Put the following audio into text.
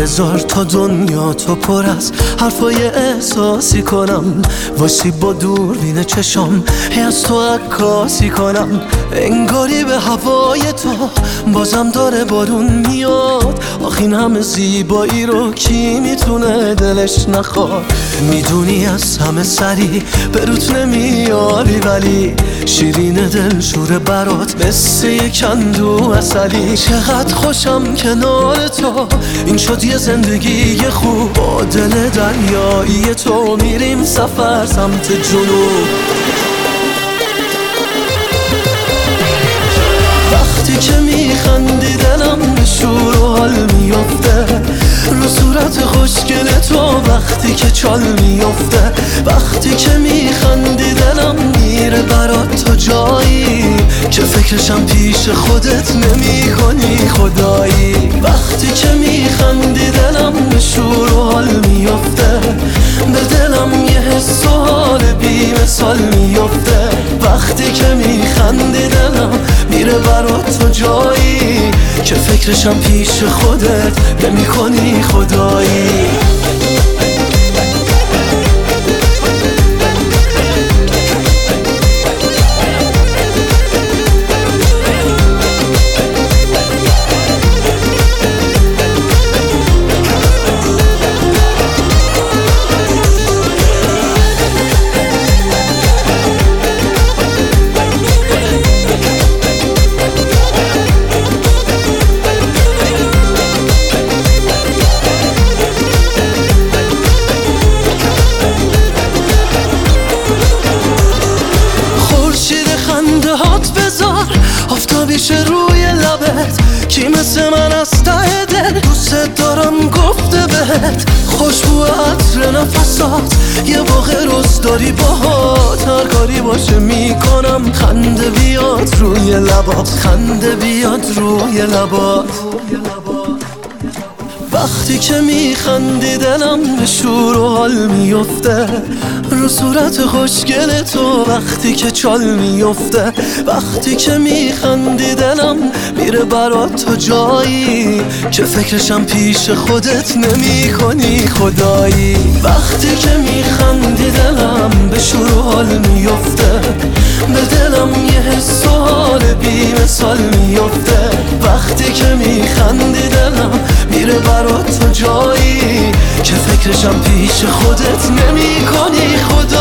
بذار تا دنیا تو پر از حرفای احساسی کنم، واسه با دوربین چشام از تو عکاسی کنم. انگاری به هوای تو بازم داره بارون میاد، آخ این همه زیبایی رو کی میتونه دلش نخواد. میدونی از همه سری به روت نمیاری، ولی شیرین دل شوره برات مثل یک اندو عسلی. چقدر خوشم کنار تو، این شد یه زندگی خوب. با دل دریایی تو میریم سفر سمت جنوب. وقتی که میخندی دلم به شور و حال میفته، رو صورت خوشگل تو وقتی که چال میفته. وقتی که میخندی دلم میره برات تو جایی که فکرشم پیش خودت نمی کنی خدایی. وقتی که میخندی دلم به شور و حال میفته، به دلم یه حس و حال بی مثال میفته. وقتی که میخندی دلم میره برات تو جایی که فکرشم پیش خودت نمی کنی خدایی. آفتابیشه روی لبت، کی مثل من از ته دل دوست دارم گفته بهت. خوشبو عطر نفسات یه واقع روز داری باهات، هر کاری باشه میکنم خنده بیاد روی لبات، خنده بیاد روی لبات. وقتی که میخندی دلم به شور و حال میفته، رو صورت خوشگل تو وقتی که چال میفته. وقتی که میخندی دلم میره برات تو جایی که فکرشم پیش خودت نمی کنی خدایی. وقتی که میخندی دلم به شور و حال میفته، به دلم یه حس و حال بی مثال میفته. وقتی که میخندی دلم میره برات تو جایی که فکرشم پیش خودت نمی کنی خدا.